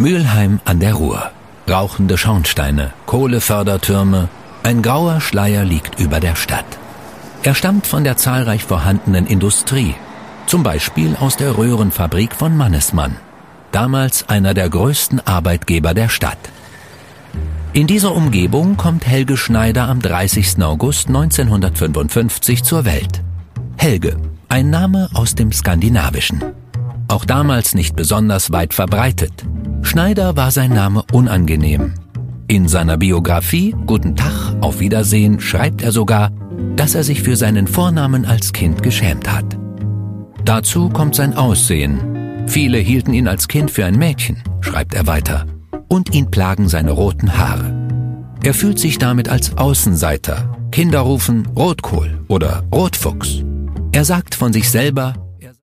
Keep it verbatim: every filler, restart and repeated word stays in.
Mülheim an der Ruhr. Rauchende Schornsteine, Kohlefördertürme, ein grauer Schleier liegt über der Stadt. Er stammt von der zahlreich vorhandenen Industrie, zum Beispiel aus der Röhrenfabrik von Mannesmann, damals einer der größten Arbeitgeber der Stadt. In dieser Umgebung kommt Helge Schneider am dreißigsten August neunzehnhundertfünfundfünfzig zur Welt. Helge, ein Name aus dem Skandinavischen. Auch damals nicht besonders weit verbreitet. Schneider war sein Name unangenehm. In seiner Biografie »Guten Tag, auf Wiedersehen« schreibt er sogar, dass er sich für seinen Vornamen als Kind geschämt hat. Dazu kommt sein Aussehen. Viele hielten ihn als Kind für ein Mädchen, schreibt er weiter, und ihn plagen seine roten Haare. Er fühlt sich damit als Außenseiter. Kinder rufen Rotkohl oder Rotfuchs. Er sagt von sich selber,